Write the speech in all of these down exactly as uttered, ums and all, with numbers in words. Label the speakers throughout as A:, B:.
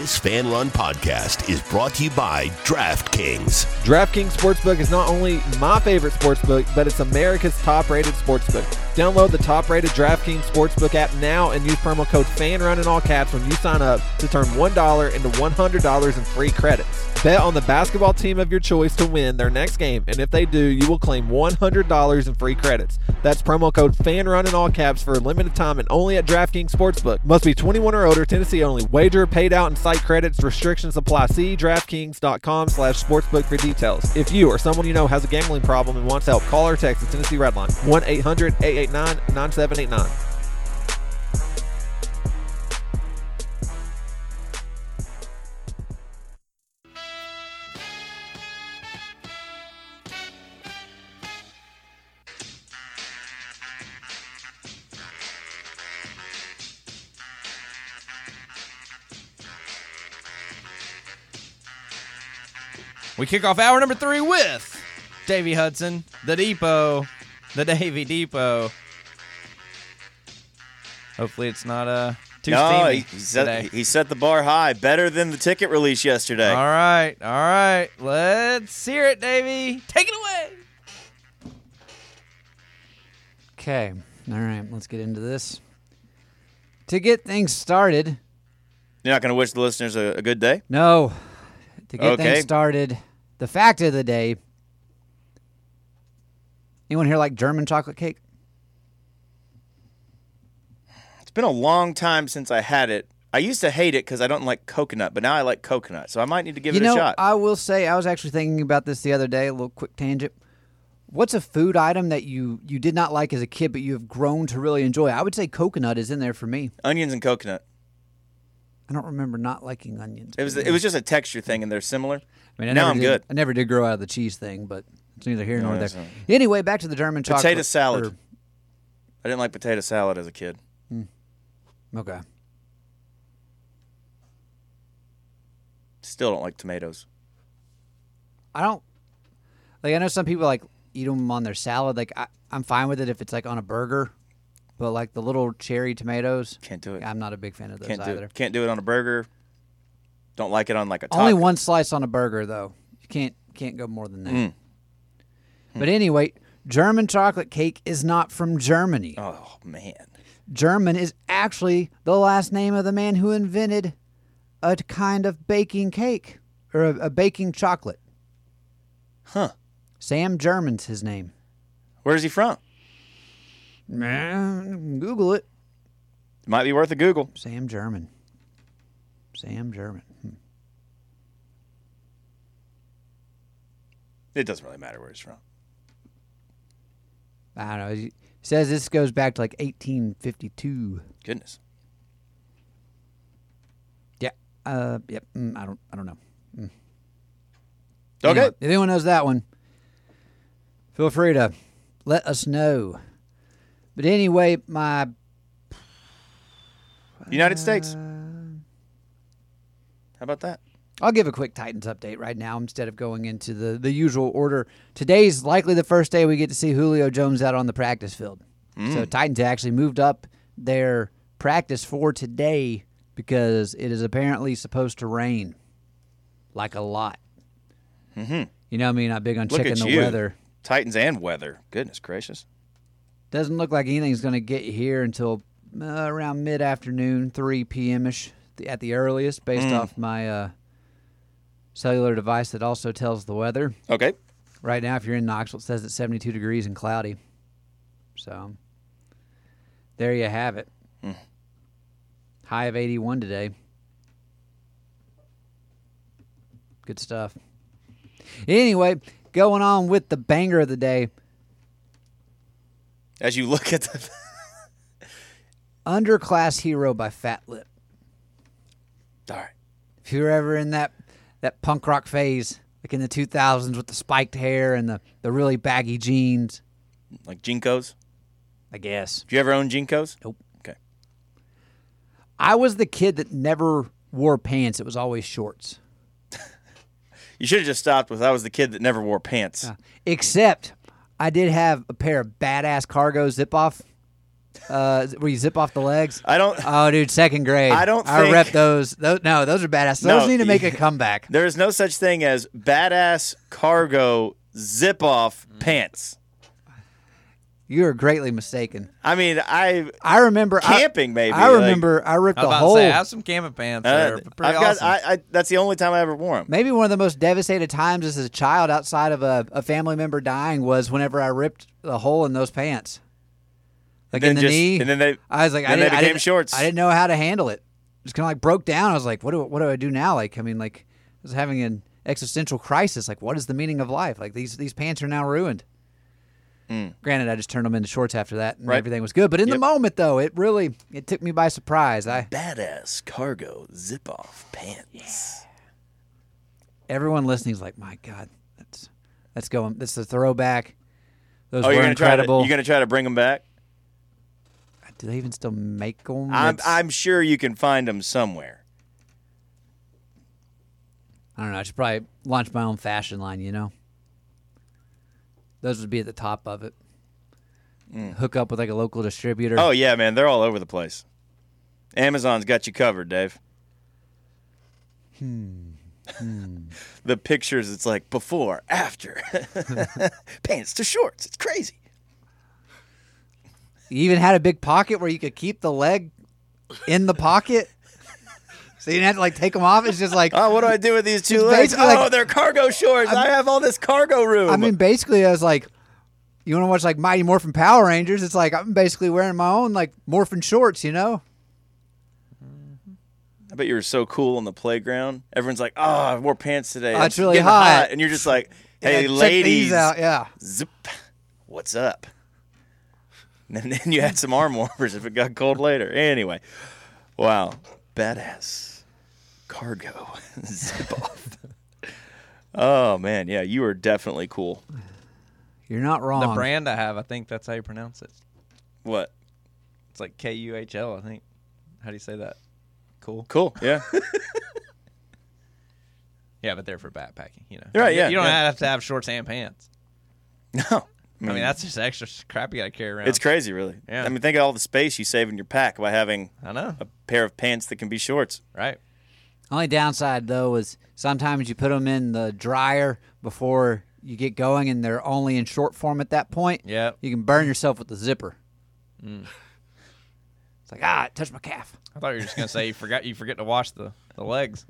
A: This Fan Run podcast is brought to you by DraftKings.
B: DraftKings Sportsbook is not only my favorite sportsbook, but it's America's top-rated sportsbook. Download the top-rated DraftKings Sportsbook app now and use promo code FANRUN in all caps when you sign up to turn one dollar into one hundred dollars in free credits. Bet on the basketball team of your choice to win their next game, and if they do, you will claim one hundred dollars in free credits. That's promo code FANRUN in all caps for a limited time and only at DraftKings Sportsbook. Must be twenty-one or older, Tennessee only. Wager paid out in site credits. Restrictions apply. See DraftKings.com slash sportsbook for details. If you or someone you know has a gambling problem and wants help, call or text the Tennessee Red Line, one eight hundred eight eight nine nine seven eight nine.
C: We kick off hour number three with Davey Hudson, the Depot, the Davey Depot. Hopefully it's not uh, too
D: no,
C: steamy
D: he, he, set,
C: today.
D: he set the bar high, better than the ticket release yesterday.
C: All right, all right. Let's hear it, Davey. Take it away.
E: Okay, all right, let's get into this. To get things started.
D: You're not going to wish the listeners a, a good day?
E: No. To get
D: Okay.
E: things started, the fact of the day. Anyone here like German chocolate cake?
D: It's been a long time since I had it. I used to hate it because I don't like coconut, but now I like coconut, so I might need to give
E: you
D: it
E: know,
D: a shot.
E: I will say, I was actually thinking about this the other day, a little quick tangent. What's a food item that you, you did not like as a kid, but you have grown to really enjoy? I would say coconut is in there for me.
D: Onions and coconut.
E: I don't remember not liking onions.
D: It was it was just a texture thing, and they're similar.
E: I mean, I
D: now
E: never
D: I'm
E: did,
D: good.
E: I never did grow out of the cheese thing, but it's neither here
D: No,
E: nor there.
D: that's not-
E: Anyway, back to the German chocolate.
D: Potato salad.
E: or-
D: I didn't like potato salad as a kid.
E: okay.
D: Still don't like tomatoes.
E: I don't like. I know some people like eat them on their salad. Like I, I'm fine with it if it's like on a burger, but like the little cherry tomatoes,
D: Can't do it.
E: I'm not a big fan of those
D: Can't do
E: either.
D: it. Can't do it on a burger. Don't like it on like a taco.
E: Only one slice on a burger though. You can't can't go more than that.
D: Mm.
E: But anyway, German chocolate cake is not from Germany.
D: Oh man.
E: German is actually the last name of the man who invented a kind of baking cake or a, a baking chocolate.
D: Huh.
E: Sam German's his name.
D: Where's he from?
E: Man, Google it.
D: Might be worth a Google.
E: Sam German. Sam German. Hmm.
D: It doesn't really matter where he's from.
E: I don't know. He says this goes back to like eighteen fifty-two.
D: Goodness.
E: Yeah. Uh. Yep. Mm, I don't. I don't know. Mm.
D: Okay.
E: Anyway, if anyone knows that one, feel free to let us know. But anyway, my
D: United States. How about that?
E: I'll give a quick Titans update right now instead of going into the, the usual order. Today's likely the first day we get to see Julio Jones out on the practice field.
D: Mm.
E: So Titans actually moved up their practice for today because it is apparently supposed to rain. Like a lot.
D: Mm-hmm.
E: You know me, not big on
D: Look
E: checking
D: at
E: the
D: you.
E: weather.
D: Titans and weather. Goodness gracious.
E: Doesn't look like anything's going to get here until uh, around mid-afternoon, three p.m.-ish at the earliest, based
D: Mm.
E: off my uh, cellular device that also tells the weather.
D: Okay.
E: Right now, if you're in Knoxville, it says it's seventy-two degrees and cloudy. So, there you have it.
D: Mm.
E: High of eighty-one today. Good stuff. Anyway, going on with the banger of the day.
D: As you look at the
E: Underclass Hero by Fat Lip.
D: All right.
E: If you were ever in that, that punk rock phase, like in the two thousands with the spiked hair and the, the really baggy jeans.
D: Like Jinkos?
E: I guess.
D: Did you ever own Jinkos?
E: Nope.
D: Okay.
E: I was the kid that never wore pants. It was always shorts.
D: You should have just stopped with I was the kid that never wore pants.
E: Uh, except I did have a pair of badass cargo zip-off Uh, where you zip off the legs.
D: I don't.
E: Oh, dude, second grade.
D: I don't
E: I
D: think-
E: rep those. those. No, those are badass. Those
D: No,
E: need to make a
D: y-
E: comeback.
D: There is no such thing as badass cargo zip off pants.
E: You are greatly mistaken.
D: I mean, I
E: I remember
D: Camping,
E: I,
D: maybe,
E: I
D: like-
E: remember I ripped
C: I was
E: a
C: about
E: hole.
C: to say, I have some camping pants there.
D: uh,
C: but pretty
D: I've got.
C: awesome.
D: I, I. That's the only time I ever wore them.
E: Maybe one of the most devastated times as a child outside of a, a family member dying was whenever I ripped a hole in those pants. Like
D: Then
E: in the
D: just-
E: knee.
D: and then they-
E: I was like,
D: then
E: I
D: they
E: didn't, I
D: became
E: didn't-
D: shorts.
E: I didn't know how to handle it. Just kind of like broke down. I was like, what do what do I do now? Like, I mean, like I was having an existential crisis. Like, what is the meaning of life? Like these these pants are now ruined. Granted, I just turned them into shorts after that, and
D: Right.
E: everything was good. But in the
D: Yep.
E: moment, though, it really it took me by surprise. I
D: Badass cargo zip off pants.
E: everyone listening is like, my God, that's that's going. That's a throwback. Those
D: Oh,
E: were
D: you're gonna
E: incredible.
D: try to. You're gonna try to bring them back.
E: Do they even still make them?
D: I'm.
E: It's-
D: I'm sure you can find them somewhere.
E: I don't know. I should probably launch my own fashion line, you know? Those would be at the top of it. Hook up with like a local distributor.
D: Oh yeah, man, they're all over the place. Amazon's got you covered, Dave. Hmm. The pictures, it's like before, after, pants to shorts. It's crazy.
E: You even had a big pocket where you could keep the leg in the pocket. So you didn't have to like take them off. It's just like,
D: Oh, what do I do with these two
E: It's
D: legs?
E: basically
D: Oh,
E: like-
D: they're cargo shorts. I have all this cargo room.
E: I mean, basically, I was like, you want to watch like Mighty Morphin Power Rangers? It's like I'm basically wearing my own like Morphin shorts, you know?
D: I bet you were so cool on the playground. Everyone's like, "Oh, I wore pants today.
E: Oh, it's really
D: getting
E: hot."
D: and you're just like, "Hey,
E: Yeah, check
D: ladies,
E: these out. Yeah.
D: zip, what's up?" And then you had some arm warmers if it got cold later. Anyway, wow, badass cargo zip off. Oh man, yeah, you were definitely cool.
E: You're not wrong.
C: the brand I have, I think that's how you pronounce it.
D: What?
C: It's like K U H L, I think. How do you say that? Cool.
D: Cool. Yeah.
C: Yeah, but they're for backpacking, you know.
D: Right,
C: You-
D: yeah,
C: You don't
D: yeah.
C: have to have shorts and pants.
D: No.
C: I mean, that's just extra crap you got to carry around.
D: It's crazy, really.
C: Yeah.
D: I mean, think of all the space you save in your pack by having
C: I know.
D: a pair of pants that can be shorts.
C: Right.
E: Only downside though is sometimes you put them in the dryer before you get going, and they're only in short form at that point.
C: Yep.
E: You can burn yourself with the zipper. It's like ah, it touched my calf.
C: I thought you were just going to say you forgot you forget to wash the, the legs.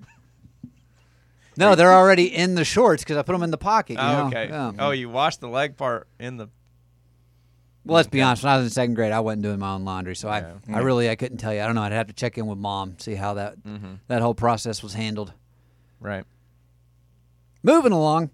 E: No, they're already in the shorts because I put them in the pocket. You
C: Oh,
E: know?
C: okay.
E: Yeah.
C: Oh, you washed the leg part in the
E: Well, let's be honest. When I was in second grade, I wasn't doing my own laundry, so I,
C: Yeah.
E: I really, I couldn't tell you. I don't know. I'd have to check in with mom, see how that that whole process was handled.
C: Right.
E: Moving along,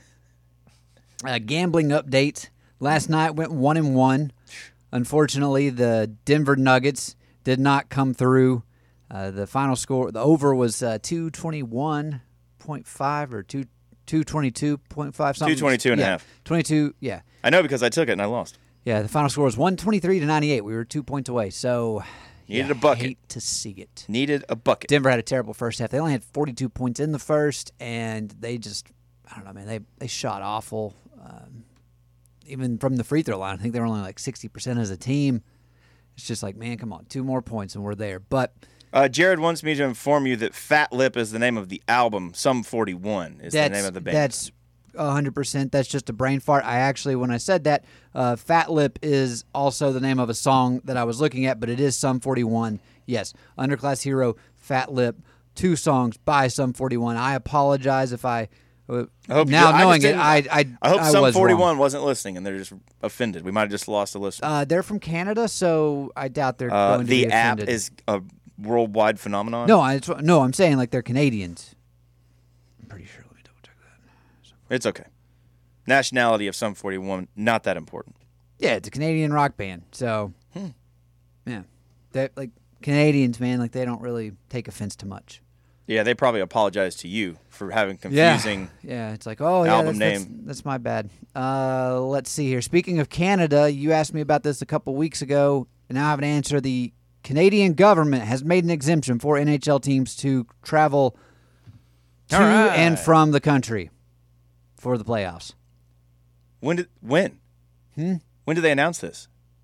E: uh, gambling update. Last night went one and one. Unfortunately, the Denver Nuggets did not come through. Uh, the final score, the over was uh, two twenty one point five or two two twenty two point five something.
D: two twenty-two and a
E: yeah,
D: half.
E: Twenty two, yeah.
D: I know because I took it and I lost.
E: Yeah, the final score was one twenty-three to ninety-eight. We were two points away, so
D: Needed
E: yeah,
D: a bucket.
E: hate to see it.
D: Needed a bucket.
E: Denver had a terrible first half. They only had forty-two points in the first, and they just, I don't know, man, they, they shot awful. Um, even from the free throw line, I think they were only like sixty percent as a team. It's just like, man, come on, two more points and we're there. But
D: Uh, Jared wants me to inform you that Fat Lip is the name of the album. Sum forty-one is the
E: that's,
D: name of the band.
E: that's one hundred percent. That's just a brain fart. I actually, when I said that, uh, Fat Lip is also the name of a song that I was looking at, but it is Sum forty-one. Yes, Underclass Hero, Fat Lip, two songs by Sum forty-one. I apologize if I, uh,
D: I hope you
E: now
D: do- I
E: knowing
D: just
E: it, I,
D: didn't-
E: I,
D: I hope
E: I
D: Sum
E: was
D: forty-one
E: wrong.
D: wasn't listening and they're just offended. We might have just lost a listener.
E: Uh, they're from Canada, so I doubt they're
D: Uh,
E: going to
D: the
E: be
D: app
E: offended.
D: is a worldwide phenomenon.
E: No, I, no, I'm saying like they're Canadians. I'm pretty sure. Let me double check that.
D: It's okay. Nationality of Sum forty-one, not that important.
E: Yeah, it's a Canadian rock band. So,
D: Hmm.
E: yeah, they like Canadians, man. Like they don't really take offense to much.
D: Yeah, they probably apologize to you for having confusing.
E: Yeah, yeah. It's like, oh yeah,
D: album
E: that's, that's,
D: name.
E: that's my bad. Uh, let's see here. Speaking of Canada, you asked me about this a couple weeks ago, and now I have an answer. The Canadian government has made an exemption for N H L teams to travel to
C: All right.
E: and from the country for the playoffs.
D: When did when?
E: Hmm?
D: When did they announce this?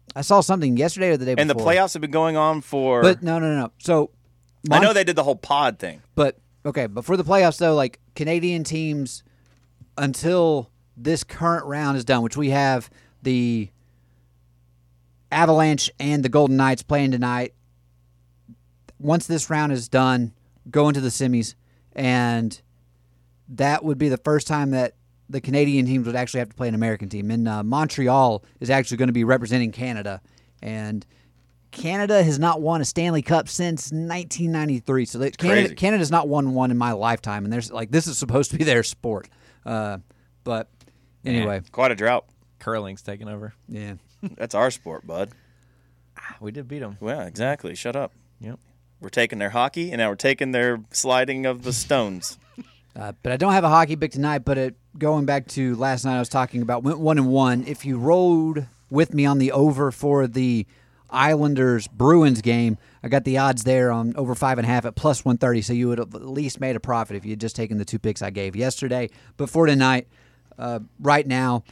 E: I saw something yesterday or the day
D: And the
E: before.
D: playoffs have been going on for.
E: But no, no, no. So
D: I
E: Mon-
D: know they did the whole pod thing.
E: But okay, but for the playoffs though, like Canadian teams, until this current round is done, which we have the Avalanche and the Golden Knights playing tonight. Once this round is done, go into the semis, and that would be the first time that the Canadian teams would actually have to play an American team. And uh, Montreal is actually going to be representing Canada, and Canada has not won a Stanley Cup since nineteen ninety-three. So they, Canada,
D: Crazy.
E: Canada's not won one in my lifetime, and there's like this is supposed to be their sport. Uh, but anyway,
D: Quite a drought.
C: Curling's taking over.
E: yeah.
D: That's our sport, bud.
C: We did beat them.
D: Well, exactly. Shut up.
C: Yep.
D: We're taking their hockey, and now we're taking their sliding of the stones.
E: Uh, but I don't have a hockey pick tonight. But it, going back to last night, I was talking about went one and one. If you rode with me on the over for the Islanders Bruins game, I got the odds there on over five and a half at plus one thirty. So you would have at least made a profit if you had just taken the two picks I gave yesterday. But for tonight, uh, right now,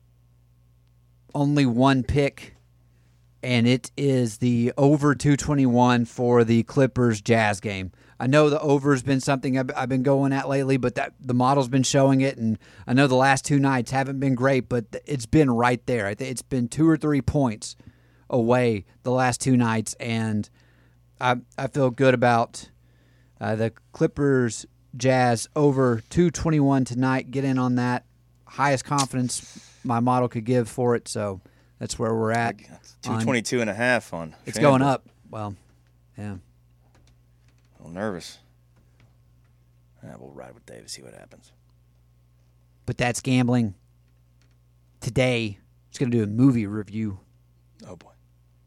E: only one pick, and it is the over two twenty-one for the Clippers Jazz game. I know the over has been something I've, I've been going at lately, but that the model's been showing it, and I know the last two nights haven't been great, but it's been right there. I think it's been two or three points away the last two nights, and I I feel good about uh, the Clippers Jazz over two twenty-one tonight. Get in on that. Highest confidence my model could give for it, so that's where we're at.
D: two twenty-two and a half on.
E: It's
D: FanDuel.
E: going up. Well, yeah.
D: A little nervous. Yeah, we'll ride with Dave, see what happens.
E: But that's gambling. Today, it's going to do a movie review.
D: Oh, boy.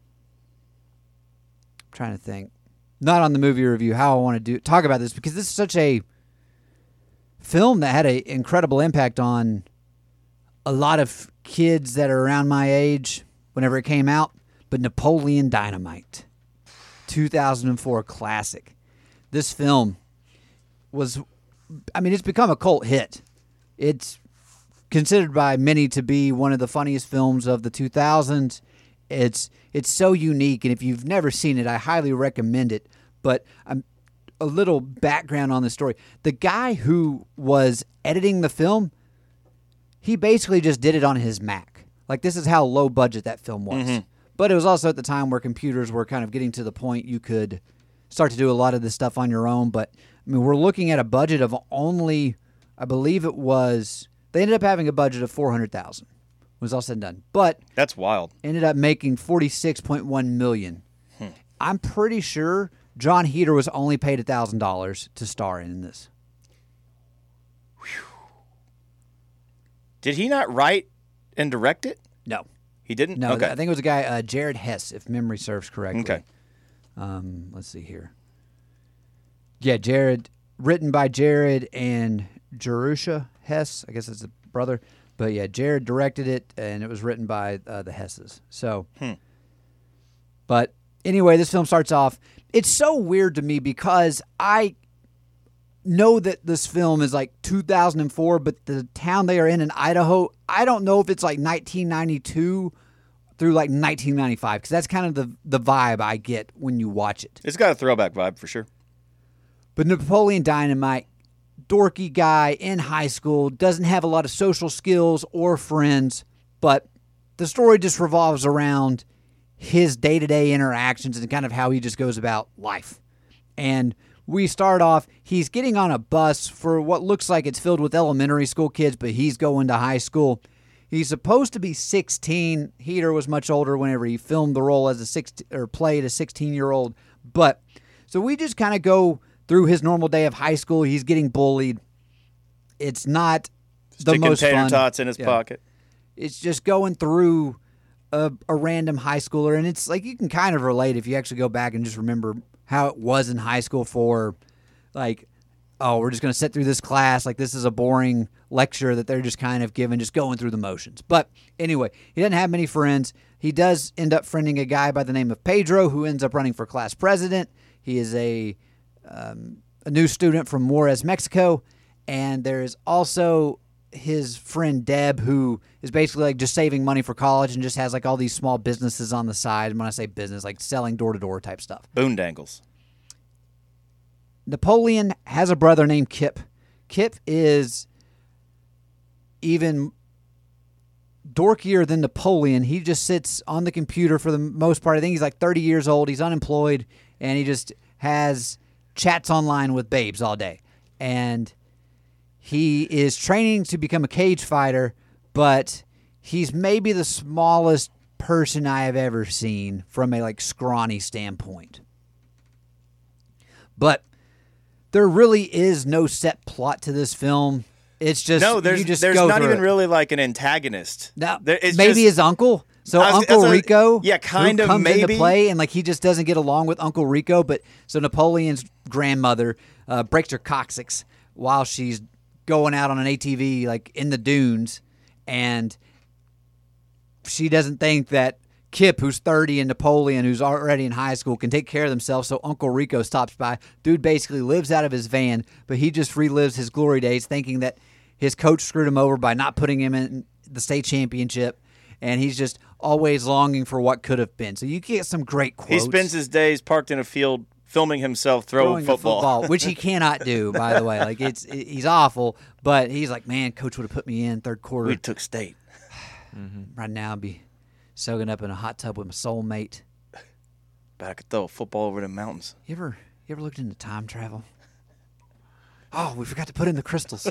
E: I'm trying to think. Not on the movie review, how I want to do talk about this, because this is such a film that had an incredible impact on a lot of kids that are around my age whenever it came out. But Napoleon Dynamite, two thousand four classic. This film was, I mean, it's become a cult hit. It's considered by many to be one of the funniest films of the two thousands. It's it's so unique, and if you've never seen it, I highly recommend it. But I'm a little background on the story. The guy who was editing the film, he basically just did it on his Mac. Like, this is how low budget that film was.
D: Mm-hmm.
E: But it was also at the time where computers were kind of getting to the point you could start to do a lot of this stuff on your own. But, I mean, we're looking at a budget of only, I believe it was, they ended up having a budget of four hundred thousand dollars. Was all said and done. But
D: That's wild.
E: ended up making forty-six point one million dollars. Hmm. I'm pretty sure John Heder was only paid one thousand dollars to star in this.
D: Did he not write and direct it?
E: No.
D: He didn't?
E: No,
D: Okay.
E: I think it was a guy, uh, Jared Hess, if memory serves correctly.
D: Okay.
E: Um, let's see here. Yeah, Jared, written by Jared and Jerusha Hess. I guess that's a brother. But yeah, Jared directed it, and it was written by uh, the Hesses. So,
D: Hmm.
E: But anyway, this film starts off. It's so weird to me because I know that this film is like two thousand four, but the town they are in in Idaho, I don't know if it's like nineteen ninety-two through like nineteen ninety-five, because that's kind of the, the vibe I get when you watch it.
D: It's got a throwback vibe for sure.
E: But Napoleon Dynamite, dorky guy in high school, doesn't have a lot of social skills or friends, but the story just revolves around his day-to-day interactions and kind of how he just goes about life. And we start off, he's getting on a bus for what looks like it's filled with elementary school kids, but he's going to high school. He's supposed to be sixteen. Heder was much older whenever he filmed the role as a sixteen or played a sixteen-year-old. But so we just kind of go through his normal day of high school. He's getting bullied. It's not the
D: Sticking
E: most
D: tater
E: fun.
D: tots in his
E: Yeah.
D: pocket.
E: It's just going through a, a random high schooler, and it's like you can kind of relate if you actually go back and just remember how it was in high school for, like, oh, we're just going to sit through this class. Like, this is a boring lecture that they're just kind of giving, just going through the motions. But anyway, he doesn't have many friends. He does end up friending a guy by the name of Pedro, who ends up running for class president. He is a um, a new student from Juarez, Mexico. And there is also his friend Deb, who is basically like just saving money for college and just has like all these small businesses on the side. And when I say business, like selling door to door type stuff.
D: Boondangles.
E: Napoleon has a brother named Kip. Kip is even dorkier than Napoleon. He just sits on the computer for the most part. I think he's like thirty years old. He's unemployed, and he just has chats online with babes all day. And he is training to become a cage fighter, but he's maybe the smallest person I have ever seen from a like scrawny standpoint. But there really is no set plot to this film. It's just
D: No, there's
E: you just
D: there's
E: go
D: not
E: through
D: even
E: it.
D: really like an antagonist.
E: No,
D: There- it's
E: maybe
D: just-
E: his uncle. So
D: I was-
E: Uncle
D: that's a-
E: Rico,
D: yeah, kind
E: who
D: of,
E: comes into
D: maybe.
E: play, and like he just doesn't get along with Uncle Rico. But so Napoleon's grandmother uh, breaks her coccyx while she's going out on an A T V, like in the dunes, and she doesn't think that Kip, who's thirty, and Napoleon, who's already in high school, can take care of themselves. So Uncle Rico stops by. Dude basically lives out of his van, but he just relives his glory days, thinking that his coach screwed him over by not putting him in the state championship, and he's just always longing for what could have been. So you get some great quotes.
D: He spends his days parked in a field filming himself throwing,
E: throwing a
D: football.
E: football, which he cannot do, by the way. Like it's it, he's awful, but he's like, man, coach would have put me in third quarter.
D: We took state.
E: Right now, I'd be soaking up in a hot tub with my soulmate.
D: But I could throw a football over the mountains.
E: You ever you ever looked into time travel? Oh, we forgot to put in the crystals.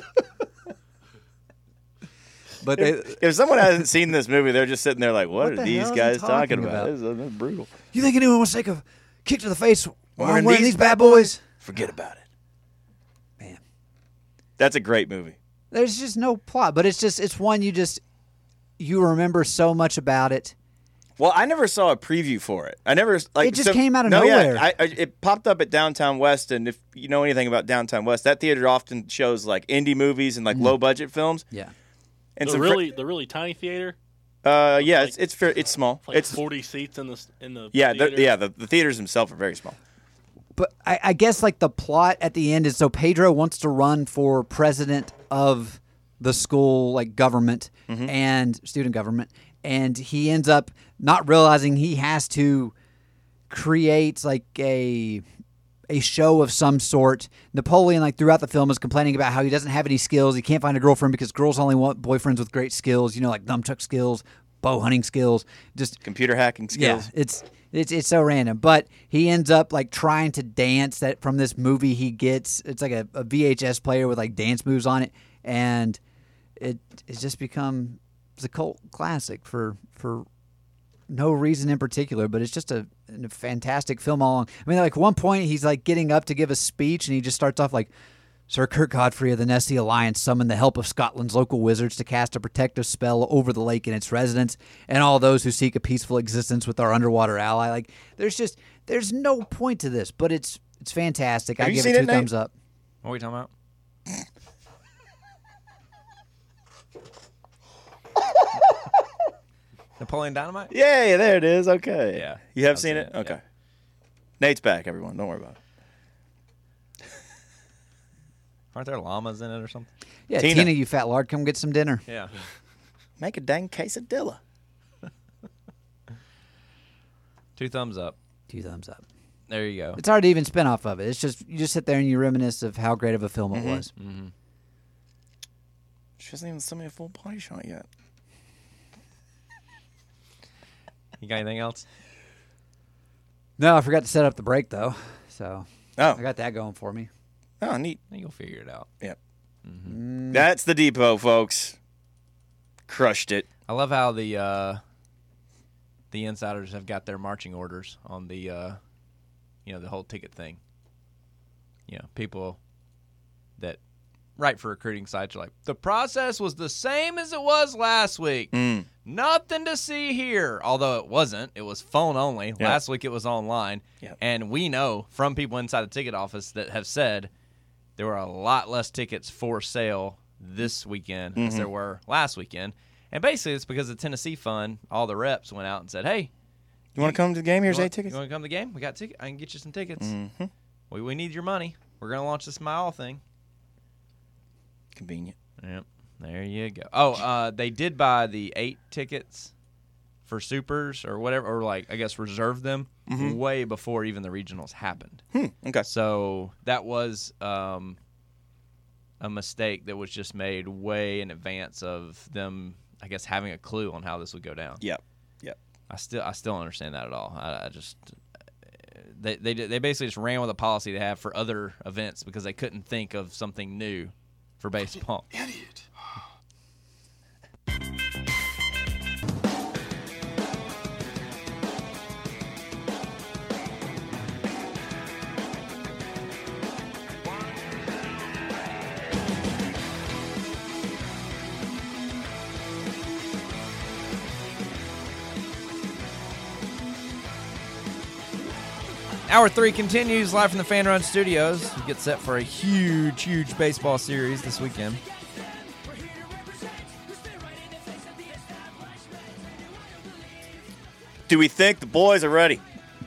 E: But they,
D: If someone hasn't seen this movie, they're just sitting there like, what,
E: What
D: are
E: the
D: these
E: hell is he
D: guys
E: talking
D: talking about?
E: about?
D: This is, this is brutal.
E: you think anyone wants to take a kick to the face while
D: Wearing
E: I'm wearing
D: these
E: these bad boys?
D: Forget about it.
E: Man,
D: That's a great movie.
E: there's just no plot, but it's just it's one you just you remember so much about it.
D: Well, I never saw a preview for it. I never like
E: It just
D: so-
E: came out of
D: no,
E: nowhere.
D: Yeah, I, I, it popped up at Downtown West, and if you know anything about Downtown West, that theater often shows like indie movies and like low budget films.
E: Yeah.
D: And
F: the
D: some fr-
F: really the really tiny theater,
D: uh, yeah,
F: like-
D: it's it's fair, it's small.
F: like
D: it's
F: forty seats in the s- in the
D: yeah, the,
F: theater.
D: yeah. The, the theaters themselves are very small.
E: But I, I guess like the plot at the end is so Pedro wants to run for president of the school like government
D: Mm-hmm.
E: and student government, and he ends up not realizing he has to create like a a show of some sort. Napoleon, like throughout the film, is complaining about how he doesn't have any skills. He can't find a girlfriend because girls only want boyfriends with great skills. You know, like nunchuck skills, bow hunting skills, just
D: Computer hacking skills.
E: yeah, it's it's it's so random. But he ends up like trying to dance that from this movie he gets. It's like a, a V H S player with like dance moves on it, and it it's just become it's a cult classic for for no reason in particular. But it's just a, a fantastic film all along. I mean, like one point he's like getting up to give a speech, and he just starts off like, Sir Kirk Godfrey of the Nessie Alliance summoned the help of Scotland's local wizards to cast a protective spell over the lake and its residents and all those who seek a peaceful existence with our underwater ally. Like, there's just there's no point to this, but it's it's fantastic.
D: Have
E: I
D: you
E: give
D: seen
E: it
D: it,
E: two
D: Nate?
E: thumbs up.
C: What are we talking about? Napoleon Dynamite?
D: Yeah, there it is. Okay.
C: Yeah,
D: You have
C: I've
D: seen
C: seen
D: it?
C: it,
D: Okay.
C: yeah.
D: Nate's back, everyone. Don't worry about it.
C: Aren't there llamas in it or something?
E: Yeah,
D: Tina.
E: Tina, you fat lard, come get some dinner.
C: Yeah.
D: Make a dang quesadilla.
C: Two thumbs up.
E: Two thumbs up.
C: There you go.
E: It's hard to even spin off of it. It's just you just sit there and you reminisce of how great of a film it was.
D: She hasn't even sent me a full body shot yet.
C: You got anything else?
E: No, I forgot to set up the break though, so
D: Oh,
E: I got that going for me.
D: oh, neat.
C: You'll figure it out.
D: Yep. That's the depot, folks. Crushed it.
C: I love how the uh, the insiders have got their marching orders on the uh, you know the whole ticket thing. You know, people that write for recruiting sites are like, the process was the same as it was last week.
D: Mm.
C: Nothing to see here. Although it wasn't. It was phone only.
D: Yeah.
C: Last week it was online.
D: Yeah.
C: And we know from people inside the ticket office that have said there were a lot less tickets for sale this weekend as
D: Mm-hmm.
C: there were last weekend. And basically it's because the Tennessee Fund, all the reps went out and said, hey,
D: You want to come to the game? Here's
C: you
D: eight
C: want,
D: tickets.
C: You want to come to the game? We got tickets. I can get you some tickets.
D: Mm-hmm.
C: We, we need your money. We're going to launch this Smile thing.
D: Convenient.
C: Yep. There you go. Oh, uh, they did buy the eight tickets for Supers or whatever, or like I guess reserve them
D: Mm-hmm.
C: way before even the regionals happened.
D: Hmm. Okay.
C: So that was um, a mistake that was just made way in advance of them, I guess, having a clue on how this would go down.
D: Yep. Yep.
C: I still I still don't understand that at all. I, I just they they they basically just ran with a policy they have for other events because they couldn't think of something new for baseball.
A: Idiot.
C: Hour three continues live from the Fan Run Studios. We get set for a huge, huge baseball series this weekend.
D: Do we think the boys are ready?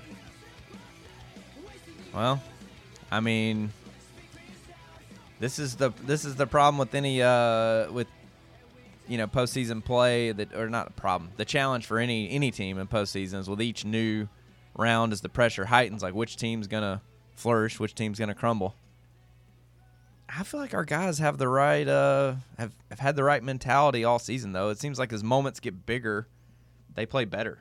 C: Well, I mean, this is the this is the problem with any uh, with you know postseason play that or not a problem. The challenge for any any team in postseason is with each new round as the pressure heightens, like which team's gonna flourish, which team's gonna crumble. I feel like our guys have the right uh have, have had the right mentality all season though. It seems like as moments get bigger, they play better.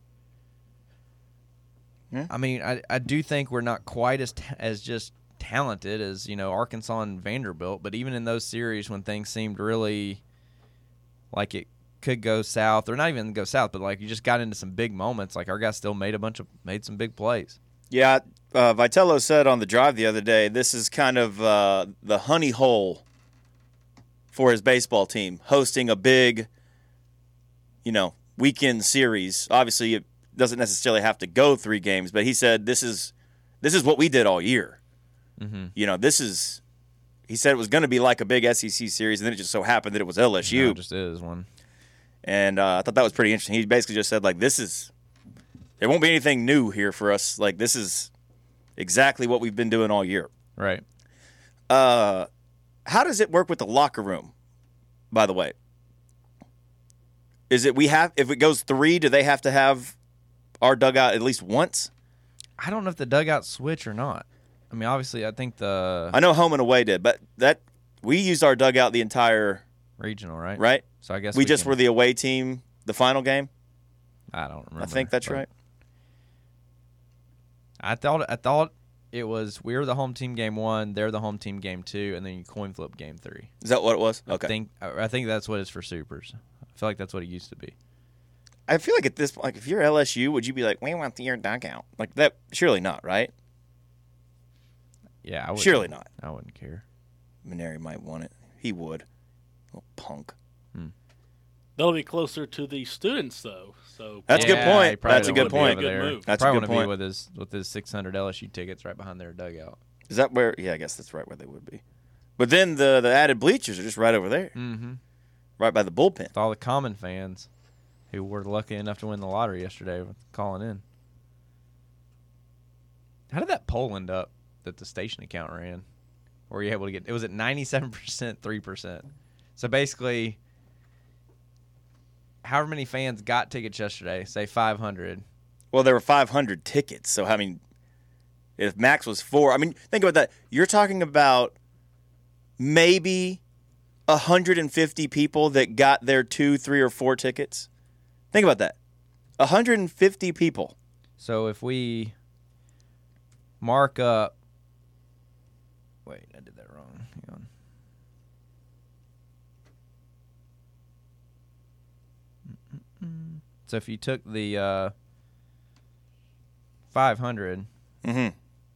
D: Yeah.
C: I mean, I I do think we're not quite as ta- as just talented as, you know, Arkansas and Vanderbilt, but even in those series when things seemed really like it could go south, or not even go south, but like you just got into some big moments, like our guys still made a bunch of made some big plays.
D: Yeah, uh, Vitello said on the drive the other day, this is kind of uh, the honey hole for his baseball team, hosting a big, you know, weekend series. Obviously, it doesn't necessarily have to go three games, but he said this is this is what we did all year.
C: Mm-hmm.
D: You know, this is. He said it was going to be like a big S E C series, and then it just so happened that it was L S U.
C: No, it just is one.
D: And uh, I thought that was pretty interesting. He basically just said, like, this is – there won't be anything new here for us. Like, this is exactly what we've been doing all year.
C: Right.
D: Uh, how does it work with the locker room, by the way? Is it we have – if it goes three, do they have to have our dugout at least once?
C: I don't know if the dugout switch or not. I mean, obviously, I think the
D: I know home and away did, but that we used our dugout the entire
C: regional, right?
D: – right?
C: So I guess
D: We,
C: we
D: just
C: can-
D: were the away team the final game?
C: I don't remember.
D: I think that's
C: but
D: right.
C: I thought I thought it was we were the home team game one, they're the home team game two, and then you coin flip game three.
D: Is that what it was? Okay.
C: I think I think that's what it's for Supers. I feel like that's what it used to be.
D: I feel like at this point, like if you're L S U, would you be like, we want your dugout? Like that? Surely not, right?
C: Yeah, I would.
D: Surely not.
C: I wouldn't care.
D: Maneri might want it. He would. Little punk.
F: They'll be closer to the students, though. So
D: That's a good
C: Yeah,
D: point.
C: he probably
D: That's a
C: don't
D: good
C: wanna be
D: point.
C: over
F: Good
C: there.
F: move.
D: That's a
C: probably
D: good
C: wanna
D: point.
C: be with his with his six hundred L S U tickets right behind their dugout.
D: Is that where? Yeah, I guess that's right where they would be. But then the the added bleachers are just right over there,
C: Mm-hmm.
D: right by the bullpen.
C: With all the common fans who were lucky enough to win the lottery yesterday with calling in. How did that poll end up that the station account ran? Were you able to get it was at ninety-seven percent, three percent. So basically however many fans got tickets yesterday, say five hundred.
D: Well, there were five hundred tickets, so I mean, if max was four, I mean, think about that. You're talking about maybe one hundred fifty people that got their two, three, or four tickets. Think about that. one hundred fifty people.
C: So if we mark up wait, I did that wrong. Hang on. So if you took the uh, five hundred
D: Mm-hmm.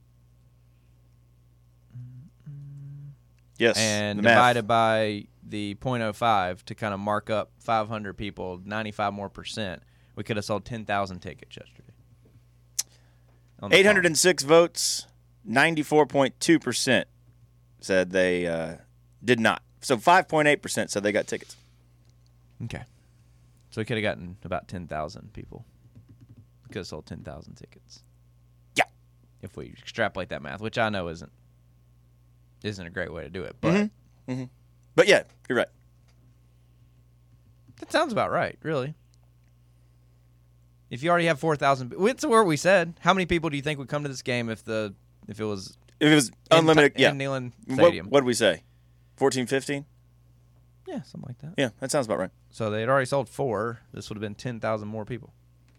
D: Yes.
C: and
D: the math.
C: divided by the point oh five to kind of mark up five hundred people, ninety-five more percent, we could have sold ten thousand tickets yesterday. On the
D: eight hundred six votes, ninety-four point two percent said they uh, did not. So five point eight percent said they got tickets.
C: phone. Okay. So we could have gotten about ten thousand people. We could have sold ten thousand tickets.
D: Yeah.
C: If we extrapolate that math, which I know isn't isn't a great way to do it, but
D: Mhm. Mm-hmm. But yeah, you're right.
C: That sounds about right, really. If you already have four thousand, it's where we said. How many people do you think would come to this game if the if it was
D: If it was
C: in
D: unlimited,
C: Ti-
D: yeah.
C: in Neyland
D: What
C: Stadium?
D: what did we say? fourteen, fifteen?
C: Yeah, something like that.
D: Yeah, that sounds about right.
C: So they had already sold four. This would have been ten thousand more people.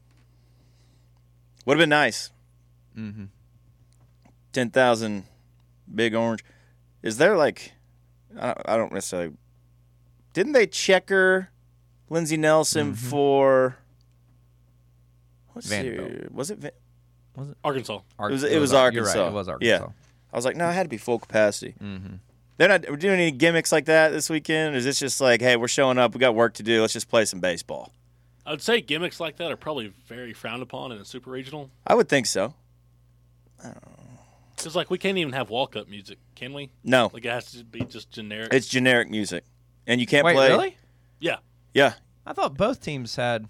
D: Would have been nice.
C: Mm-hmm.
D: ten thousand Big Orange. Is there like, I don't, I don't necessarily, didn't they checker Lindsey Nelson
C: Mm-hmm.
D: for, what's
C: Vanderbilt.
D: it? Was it? Va-
F: Arkansas.
C: Ar-
D: It was- it was Arkansas.
C: You're right. It was Arkansas.
D: Yeah. I was like, no, it had to be full capacity.
C: Mm-hmm.
D: They're not doing any gimmicks like that this weekend? Or is this just like, hey, we're showing up, we got work to do, let's just play some baseball?
F: I would say gimmicks like that are probably very frowned upon in a super regional.
D: I would think so.
F: Because, like, we can't even have walk-up music, can we?
D: No,
F: Like, it has to be just generic.
D: it's generic music. And you can't
C: Wait,
D: play.
C: really?
F: yeah.
D: Yeah,
C: I thought both teams had.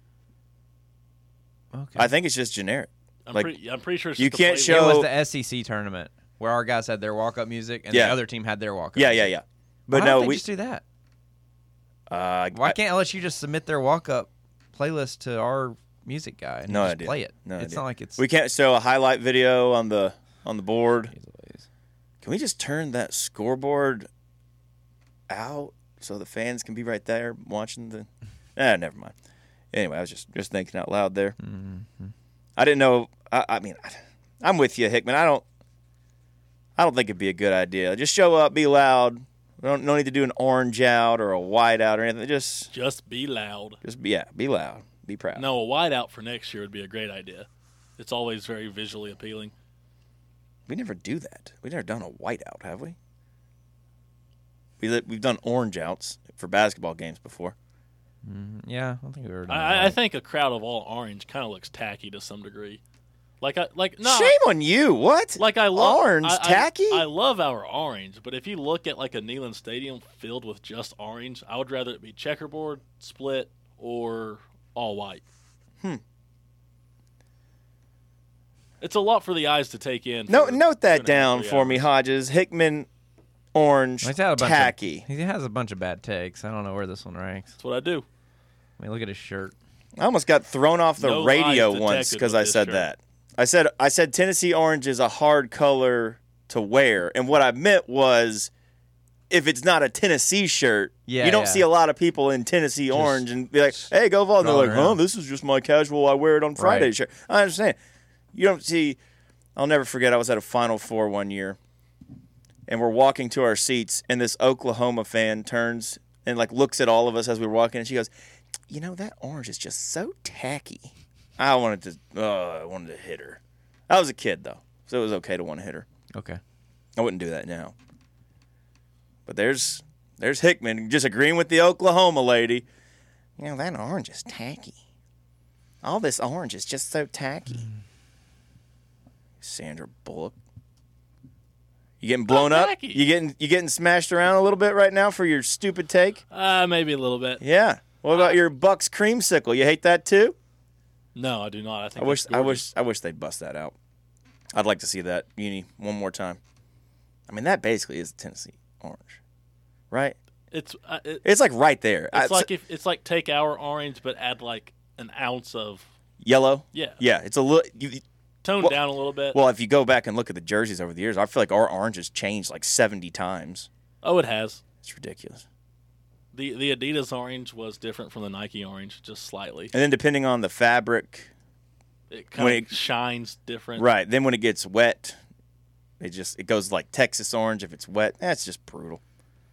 C: Okay.
D: I think it's just generic.
F: I'm,
D: Like,
F: pretty, I'm pretty sure it's
D: you
F: just the
D: can't
F: play-
D: show-
C: It was the S E C tournament where our guys had their walk-up music and
D: Yeah.
C: the other team had their walk-up.
D: Yeah,
C: music.
D: yeah, yeah. But
C: Why
D: no,
C: don't they
D: we.
C: just do that?
D: Uh,
C: Why
D: I-
C: can't L S U just submit their walk-up playlist to our music guy and
D: No
C: just
D: idea.
C: play it?
D: No
C: it's
D: idea.
C: not like it's.
D: We can't show a highlight video on the on the board. Can we just turn that scoreboard out so the fans can be right there watching the? Ah, never mind. Anyway, I was just just thinking out loud there.
C: Mm-hmm.
D: I didn't know. I, I mean, I'm with you, Hickman. I don't. I don't think it'd be a good idea. Just show up, be loud. We don't no need to do an orange out or a white out or anything. Just
F: Just be loud.
D: just be yeah, be loud, be proud.
F: No, a whiteout for next year would be a great idea. It's always very visually appealing.
D: We never do that. We've never done a white out, have we? We li- we've done orange outs for basketball games before.
C: Yeah, I don't think we were. Doing
F: I, I
C: that.
F: think a crowd of all orange kind of looks tacky to some degree. Like I like no,
D: Shame on you. What?
F: like I love
D: orange
F: I, I-
D: tacky.
F: I, love our orange, but if you look at like a Neyland Stadium filled with just orange, I would rather it be checkerboard, split, or all white.
D: Hmm.
F: It's a lot for the eyes to take in.
D: no,
F: for
D: note
F: two
D: that
F: and a half,
D: down
F: three
D: for me,
F: hours.
D: Hodges. Hickman, orange,
C: He's had a bunch
D: tacky.
C: Of, he has a bunch of bad takes. I don't know where this one ranks.
F: That's what I do.
C: I mean, look at his shirt.
D: I almost got thrown off the
F: No
D: radio
F: lies
D: once
F: detected
D: because
F: with
D: I
F: this
D: said
F: shirt.
D: that. I said I said Tennessee orange is a hard color to wear, and what I meant was, if it's not a Tennessee shirt,
C: Yeah,
D: you don't
C: yeah.
D: see a lot of people in Tennessee orange and be like, "Hey, go Vol." And they're
C: strolling
D: like, "Huh,
C: around.
D: this is just my casual. I wear it on Friday
C: Right.
D: shirt." I understand. You don't see. I'll never forget. I was at a Final Four one year, and we're walking to our seats, and this Oklahoma fan turns and like looks at all of us as we were walking, and she goes, "You know, that orange is just so tacky." I wanted to. Uh, I wanted to hit her. I was a kid though, so it was okay to want to hit her.
C: Okay.
D: I wouldn't do that now. But there's there's Hickman just agreeing with the Oklahoma lady. You know, that orange is tacky. All this orange is just so tacky. Sandra Bullock. You getting blown
F: Not
D: up?
F: tacky.
D: You getting you getting smashed around a little bit right now for your stupid take?
F: Uh, maybe a little bit.
D: Yeah. What about your Bucks creamsicle? You hate that too?
F: No, I do not. I think
D: I wish
F: it's
D: I
F: gorgeous.
D: wish I wish they'd bust that out. I'd like to see that uni one more time. I mean, that basically is Tennessee orange, right?
F: it's uh, it,
D: It's like right there.
F: it's
D: I-
F: like if it's like take our orange but add like an ounce of
D: yellow.
F: yeah,
D: Yeah, it's a little. You,
F: tone
D: Well-
F: down a little bit.
D: well, if you go back and look at the jerseys over the years, I feel like our orange has changed like seventy times.
F: oh, it has.
D: It's ridiculous.
F: The the Adidas orange was different from the Nike orange, just slightly.
D: And then depending on the fabric,
F: It kind
D: When
F: of
D: it-
F: shines different.
D: right? Then when it gets wet, it just it goes like Texas orange. If it's wet, that's just brutal.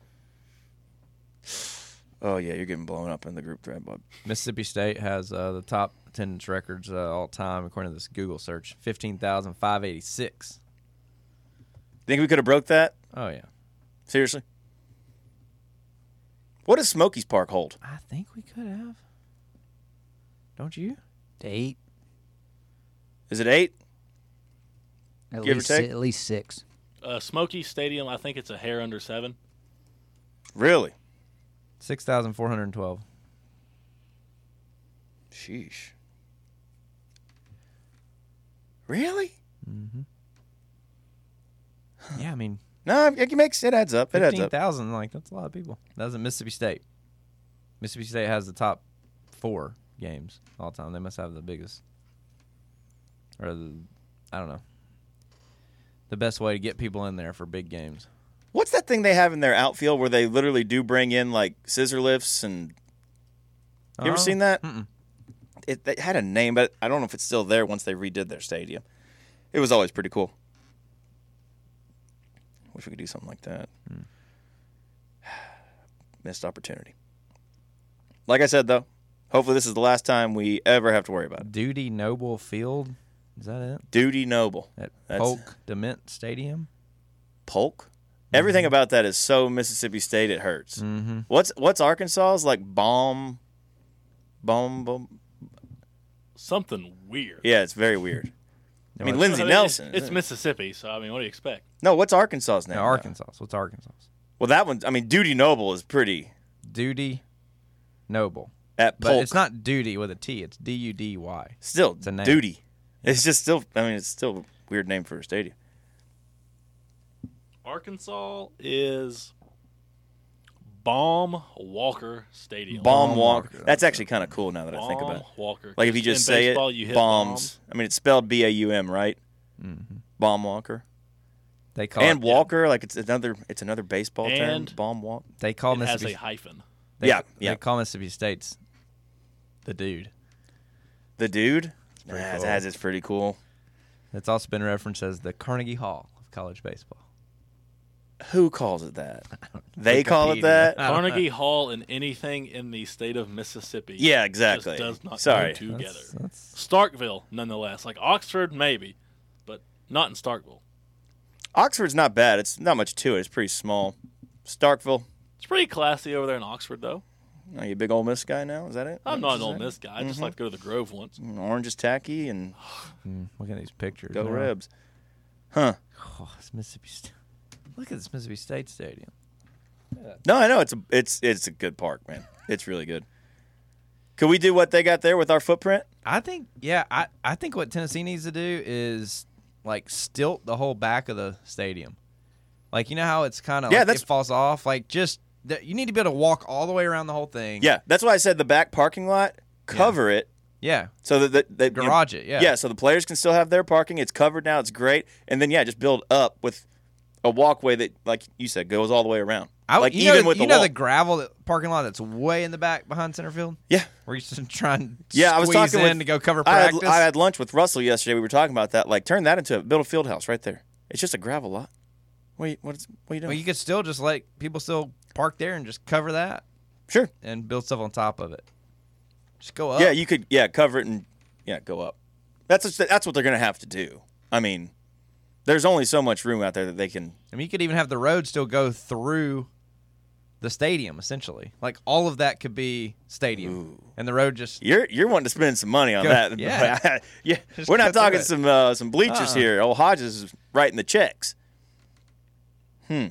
D: Oh yeah, you're getting blown up in the group thread, bud.
C: Mississippi State has uh, the top attendance records uh, all time according to this Google search: fifteen thousand five eighty six.
D: Think we could have broke that?
C: Oh yeah,
D: Seriously? What does Smokies Park hold?
C: I think we could have. Don't you?
E: Eight,
D: Is it eight?
E: at
D: Give or
E: least
D: take?
E: si- at least six.
F: Uh, Smoky Stadium, I think it's a hair under seven.
D: Really?
C: Six thousand four hundred twelve.
D: Sheesh. Really?
C: Yeah, I mean,
D: No, it makes it adds up. It adds
C: fifteen
D: up.
C: thousand. Like that's a lot of people. That was at Mississippi State. Mississippi State has the top four games all time. They must have the biggest, or the, I don't know, the best way to get people in there for big games.
D: What's that thing they have in their outfield where they literally do bring in like scissor lifts and? You ever
C: Uh-huh.
D: seen that?
C: Mm-mm.
D: It, it had a name, but I don't know if it's still there once they redid their stadium. It was always pretty cool. Wish we could do something like that.
C: Hmm.
D: Missed opportunity. Like I said, though, hopefully this is the last time we ever have to worry about it.
C: Duty Noble Field, is that it?
D: Duty Noble.
C: At
D: That's-
C: Polk Dement Stadium.
D: Polk? Everything about that is so Mississippi State it hurts.
C: Mm-hmm.
D: What's what's Arkansas's like bomb, bomb, bomb?
F: Something weird.
D: Yeah, it's very weird. I mean,
C: No,
D: Lindsey
F: I mean,
D: Nelson.
F: It's Mississippi, so I mean, what do you expect?
D: No, what's Arkansas's name?
C: No,
D: though?
C: Arkansas. What's Arkansas?
D: Well, that one. I mean, Duty Noble is pretty
C: Duty Noble.
D: at
C: But
D: Polk.
C: it's not duty with a T. It's D U D Y.
D: Still,
C: It's a name.
D: Duty. It's just still. I mean, it's still a weird name for a stadium.
F: Arkansas is Baum Walker Stadium.
D: Baum
C: Baum
D: Walker.
C: Walker,
D: That's actually kind of cool now that I think
F: Baum
D: about it.
F: Walker.
D: Like if you just
F: in
D: say
F: baseball,
D: it,
F: you hit
D: bombs. I mean, it's spelled B A U M, right?
C: Mm-hmm.
D: Baum Walker.
C: They call
D: And
C: it,
D: Walker, like it's another. It's another baseball
F: And-
D: term. Baum Walker.
C: They call
F: It has
C: Mississippi.
F: a hyphen.
C: They,
D: Yeah,
C: They
D: yeah.
C: call Mississippi State's the dude.
D: The dude. Nah,
C: pretty
D: that
C: cool.
D: has it's pretty cool.
C: It's also been referenced as the Carnegie Hall of college baseball.
D: Who calls it that? They call it
C: Wikipedia.
D: that.
C: I don't know.
F: Carnegie Hall and anything in the state of Mississippi.
D: Yeah, exactly.
F: Just does not
D: Sorry.
F: go together.
C: That's, that's,
F: Starkville, nonetheless. Like Oxford, maybe, but not in Starkville.
D: Oxford's not bad. It's not much to it. It's pretty small. Starkville.
F: It's pretty classy over there in Oxford, though.
D: Are you a big Ole Miss guy now? Is that it?
F: I'm
D: Is
F: not an
D: that
F: Ole
D: it?
F: Miss guy. I
D: Mm-hmm.
F: just like to go to the Grove once.
D: Orange is tacky and
C: mm, look at these pictures.
D: go
C: They're-
D: Rebs. Huh.
C: Oh, it's Mississippi State. Look at this Mississippi State Stadium.
D: No, I know it's a it's it's a good park, man. It's really good. Could we do what they got there with our footprint?
C: I think, yeah, I, I think what Tennessee needs to do is like stilt the whole back of the stadium. Like, you know how it's kind of
D: Yeah,
C: like
D: that's-
C: it falls off? Like, just that you need to be able to walk all the way around the whole thing.
D: Yeah, that's why I said the back parking lot, cover it
C: Yeah.
D: so that the, the
C: Garage it, yeah.
D: Yeah, so the players can still have their parking. It's covered now. It's great. And then yeah, just build up with a walkway that, like you said, goes all the way around.
C: I,
D: like
C: you
D: even
C: know,
D: with
C: you
D: the
C: know
D: wall.
C: the gravel that- parking lot that's way in the back behind center field?
D: Yeah.
C: Where you just try and
D: Yeah, I was
C: squeeze
D: talking
C: in
D: with,
C: to go cover
D: I had,
C: practice.
D: I had lunch with Russell yesterday. We were talking about that. Like, turn that into a build a field house right there. It's just a gravel lot. What are you, what is, what are you doing?
C: well, you could still just let people still park there and just cover that
D: sure.
C: and build stuff on top of it. Just go up.
D: Yeah, you could. Yeah, cover it and yeah, go up. That's what- that's what they're gonna have to do. I mean, there's only so much room out there that they can.
C: I mean, you could even have the road still go through the stadium, essentially. Like, all of that could be stadium.
D: Ooh.
C: And the road just...
D: You're you're wanting to spend some money on
C: Go-
D: that.
C: yeah.
D: yeah.
C: Just
D: We're not
C: cut through
D: talking
C: it.
D: some uh, some bleachers
C: Uh-uh.
D: here. Old Hodges is writing the checks. Hmm.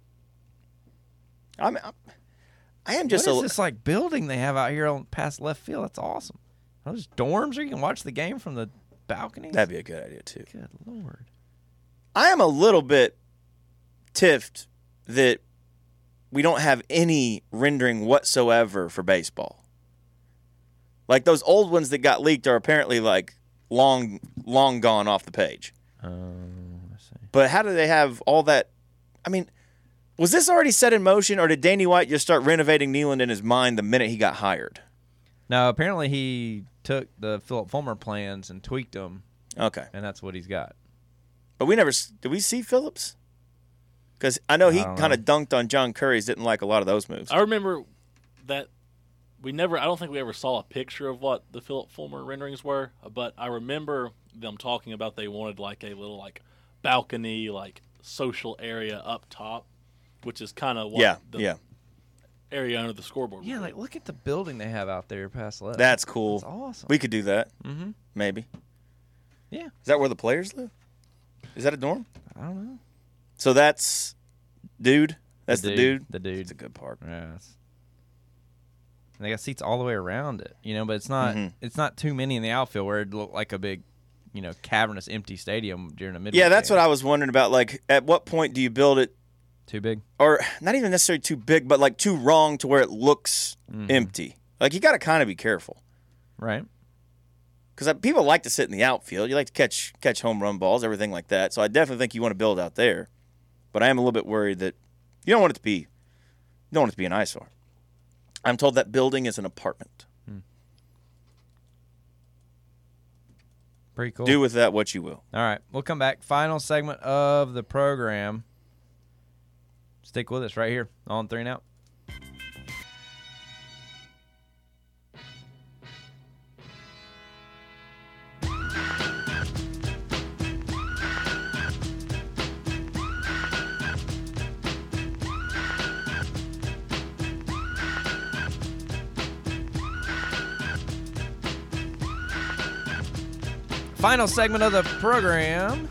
D: I'm, I'm I am just
C: what
D: a
C: is this, like, building they have out here on past left field? That's awesome. Are those dorms where you can watch the game from the balconies?
D: that'd be a good idea too.
C: Good Lord.
D: I am a little bit tiffed that we don't have any rendering whatsoever for baseball. Like those old ones that got leaked are apparently like long, long gone off the page.
C: Um, let's see.
D: But how do they have all that? I mean, was this already set in motion, or did Danny White just start renovating Neyland in his mind the minute he got hired?
C: Now, apparently he took the Philip Fulmer plans and tweaked them,
D: Okay,
C: and that's what he's got.
D: but we never s- did we see Phillips? Because I know he
C: I don't
D: kind of dunked on John Curry's. Didn't like a lot of those moves.
F: I remember that we never. I don't think we ever saw a picture of what the Philip Fulmer renderings were, but I remember them talking about they wanted like a little like balcony, like social area up top, which is kind of what
D: yeah,
F: the
D: yeah,
F: area under the scoreboard.
C: Yeah,
F: would
C: like,
F: be.
C: look at the building they have out there past left.
D: that's cool.
C: That's awesome.
D: We could do that.
C: mm-hmm.
D: Maybe.
C: Yeah.
D: Is that where the players live? Is that a dorm?
C: I don't know.
D: So that's dude. That's the dude.
C: The dude.
D: It's a good park.
C: Yeah. it's- And they got seats all the way around it, you know, but it's not
D: Mhm.
C: it's not too many in the outfield where it looked like a big, you know, cavernous empty stadium during a midweek
D: Yeah, that's
C: game.
D: what I was wondering about. Like, at what point do you build it
C: Too big.
D: or not even necessarily too big, but like too wrong to where it looks
C: Mm-hmm.
D: empty. Like you got to kind of be careful
C: Right.
D: because people like to sit in the outfield. You like to catch catch home run balls, everything like that. So I definitely think you want to build out there. But I am a little bit worried that you don't want it to be you don't want it to be an eyesore. I'm told that building is an apartment.
C: Pretty cool.
D: Do with that what you will.
C: All right. We'll come back. Final segment of the program. Stick with us right here on Three and Out. Final segment of the program.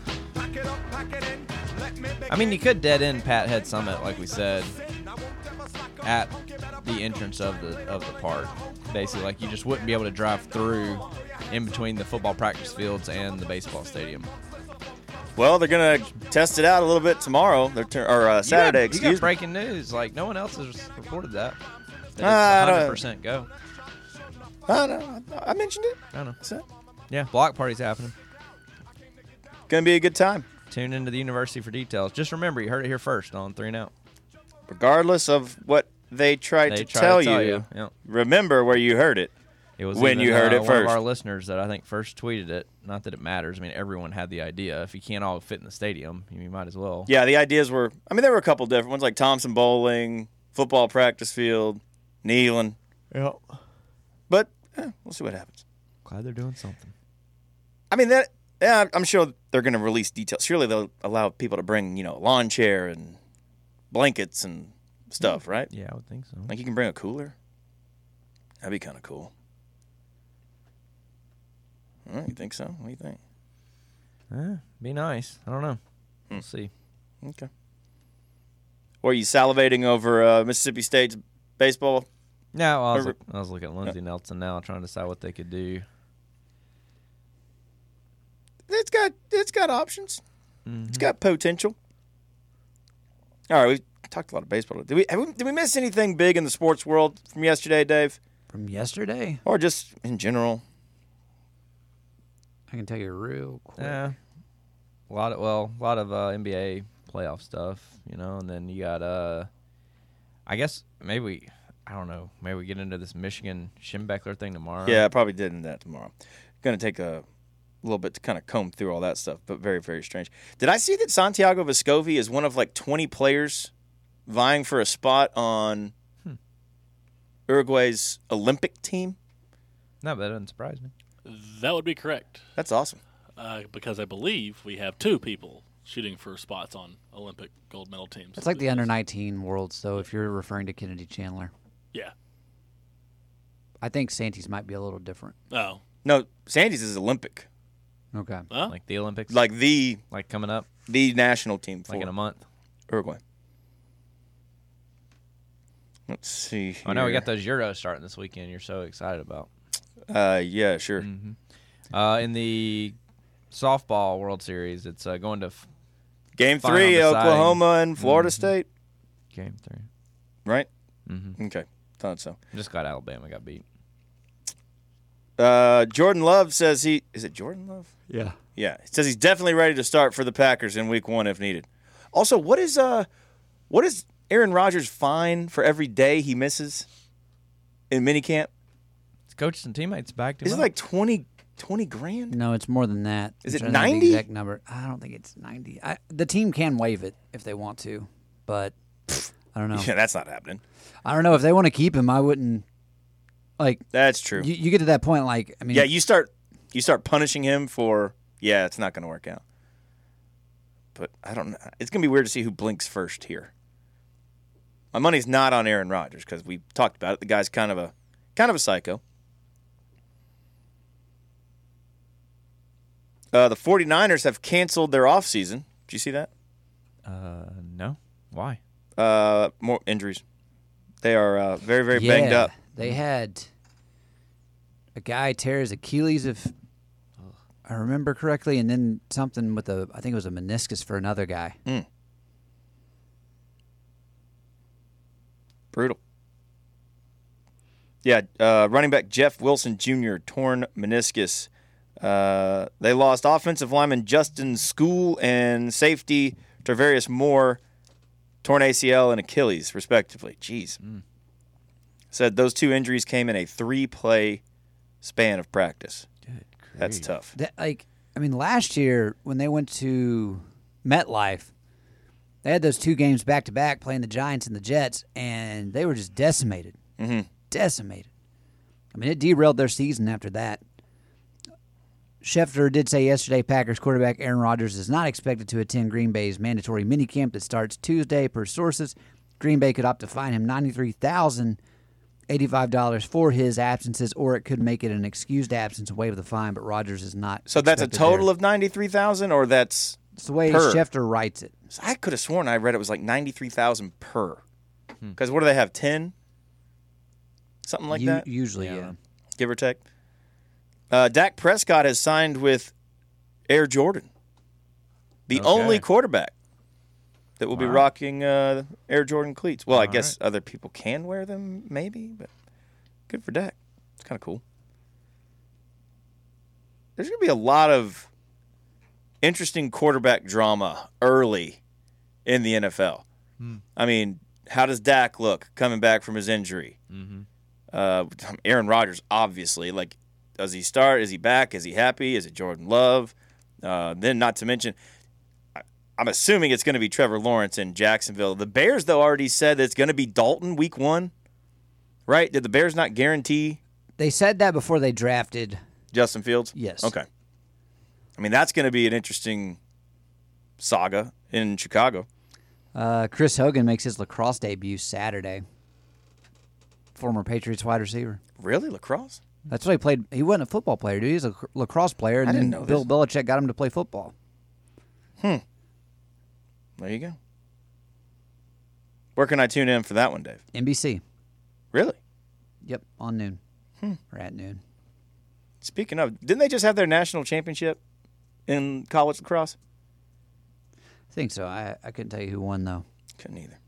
C: I mean, you could dead end Pat Head Summit, like we said, at the entrance of the of the park. Basically, like you just wouldn't be able to drive through in between the football practice fields and the baseball stadium.
D: Well, they're gonna test it out a little bit tomorrow. They're tur- or uh, Saturday.
C: You got,
D: excuse
C: you got
D: me.
C: breaking news. Like no one else has reported that. That
D: I
C: it's
D: don't-
C: one hundred percent go.
D: I don't know. I mentioned it.
C: I don't know.
D: That's it.
C: Yeah, block party's happening.
D: Gonna be a good time,
C: Tune into the university for details. Just remember, you heard it here first on Three and Out.
D: regardless of what they try
C: They
D: to
C: try
D: tell,
C: to tell
D: you.
C: you. Yep.
D: Remember where you heard it.
C: It was
D: When
C: even,
D: you heard
C: uh,
D: it
C: one
D: first.
C: of our listeners that I think first tweeted it. Not that it matters. I mean, everyone had the idea. If you can't all fit in the stadium, you might as well.
D: Yeah, the ideas were. I mean, there were a couple different ones like Thompson Bowling, football practice field, Neyland.
C: Yep.
D: But eh, we'll see what happens.
C: Glad they're doing something.
D: I mean, that. Yeah, I'm sure they're going to release details. Surely they'll allow people to bring, you know, a lawn chair and blankets and stuff, right?
C: Yeah, I would think so.
D: Like you can bring a cooler. That'd be kind of cool. All right, you think so? What do you think?
C: Eh, be nice. I don't know. We'll see.
D: Okay. Or are you salivating over uh, Mississippi State's baseball?
C: Yeah, well, I was,
D: Or-
C: look, I was looking at Lindsey Nelson now, trying to decide what they could do.
D: It's got it's got options.
C: Mm-hmm.
D: It's got potential. All right, we talked a lot of baseball. Did we, have we did we miss anything big in the sports world from yesterday, Dave,
E: From yesterday,
D: or just in general?
E: I can tell you real quick.
C: Yeah, a lot of well, a lot of uh, N B A playoff stuff, you know, and then you got uh, I guess maybe we, I don't know, maybe we get into this Michigan Schembechler thing tomorrow.
D: Yeah, I probably did in that tomorrow. Going to take a little bit to kind of comb through all that stuff, but very, very strange. Did I see that Santiago Vescovi is one of like twenty players vying for a spot on
C: Hmm.
D: Uruguay's Olympic team?
C: No, that doesn't surprise me.
F: That would be correct,
D: That's awesome.
F: uh, because I believe we have two people shooting for spots on Olympic gold medal teams.
E: It's like the under nineteen Worlds, though, if you're referring to Kennedy Chandler.
F: Yeah.
E: I think Santis might be a little different.
F: Oh.
D: No, Sandy's is Olympic,
E: Okay.
F: Huh?
C: Like the Olympics,
D: like the
C: like coming up,
D: the national team for
C: like in a month.
D: Uruguay. Let's see. Here.
C: Oh no, we got those Euros starting this weekend. You're so excited about.
D: Uh, yeah, sure.
C: Mm-hmm. Uh, in the softball World Series, it's uh, going to f-
D: Game
C: Final
D: three,
C: deciding.
D: Oklahoma and Florida
C: Mhm.
D: State,
C: game three.
D: right?
C: Mm-hmm.
D: Okay, thought so.
C: I'm just glad Alabama got beat.
D: Uh, Jordan Love says he is it Jordan Love?
E: Yeah.
D: Yeah, he says he's definitely ready to start for the Packers in Week One if needed. Also, what is uh, what is Aaron Rodgers' fine for every day he misses in minicamp?
C: His coaches and teammates backed him
D: Is it
C: up.
D: like twenty, twenty grand?
E: No, it's more than that.
D: Is
E: I'm
D: it
E: trying to think of
D: ninety?
E: the exact number. I don't think it's ninety. I, the team can waive it if they want to, but I don't know.
D: Yeah, that's not happening.
E: I don't know if they want to keep him. I wouldn't. Like
D: That's true.
E: you, you get to that point. Like I mean,
D: yeah, you start you start punishing him for yeah, it's not going to work out. But I don't know. It's going to be weird to see who blinks first here. My money's not on Aaron Rodgers because we talked about it. The guy's kind of a kind of a psycho. Uh, the 49ers have canceled their offseason. Did you see that?
C: uh, no. Why?
D: Uh, more injuries. They are uh, very, very banged
E: yeah,
D: up.
E: They had a guy tear his Achilles, if I remember correctly, and then something with a I think it was a meniscus for another guy.
D: Mm. Brutal. Yeah, uh, running back Jeff Wilson Junior, torn meniscus. Uh, they lost offensive lineman Justin School and safety Tarvarius Moore, torn A C L and Achilles, respectively. Jeez. Mm. Said those two injuries came in a three-play span of practice.
C: Good
D: That's tough.
E: That, like, I mean, last year when they went to MetLife, they had those two games back-to-back playing the Giants and the Jets, and they were just decimated.
D: Mm-hmm.
E: Decimated. I mean, it derailed their season after that. Schefter did say yesterday Packers quarterback Aaron Rodgers is not expected to attend Green Bay's mandatory minicamp that starts Tuesday. Per sources, Green Bay could opt to fine him ninety-three thousand eighty-five dollars for his absences, or it could make it an excused absence and waive the fine, but Rodgers is not.
D: So that's a total
E: there.
D: of ninety-three thousand dollars, or that's
E: It's the way
D: per?
E: Schefter writes it.
D: So I could have sworn I read it was like ninety-three thousand dollars per. Because what do they have, ten? Something like
E: U-
D: that?
E: Usually, yeah. yeah.
D: Give or take. Uh, Dak Prescott has signed with Air Jordan, the
C: Okay.
D: only quarterback that will be
C: Wow.
D: rocking uh, Air Jordan cleats. Well, I
C: All
D: guess other people can wear them, maybe, but good for Dak. It's kind of cool. There's going to be a lot of interesting quarterback drama early in the N F L.
C: Hmm.
D: I mean, how does Dak look coming back from his injury?
C: Mm-hmm.
D: Uh, Aaron Rodgers, obviously. Like, does he start? Is he back? Is he happy? Is it Jordan Love? Uh, then, not to mention, I, I'm assuming it's going to be Trevor Lawrence in Jacksonville. The Bears, though, already said that it's going to be Dalton week one, right? Did the Bears not guarantee
E: They said that before they drafted.
D: Justin Fields?
E: Yes.
D: Okay. I mean, that's going to be an interesting saga in Chicago.
E: Uh, Chris Hogan makes his lacrosse debut Saturday. Former Patriots wide receiver.
D: Really? Lacrosse?
E: That's what he played. He wasn't a football player, dude. He was a lacrosse player, and
D: I didn't
E: then
D: know
E: Bill
D: this.
E: Belichick got him to play football.
D: There you go. Where can I tune in for that one, Dave?
E: N B C.
D: Really?
E: Yep, on noon.
D: Hmm.
E: Or at noon.
D: Speaking of, didn't they just have their national championship in college lacrosse?
E: I think so. I, I couldn't tell you who won, though.
D: Couldn't either.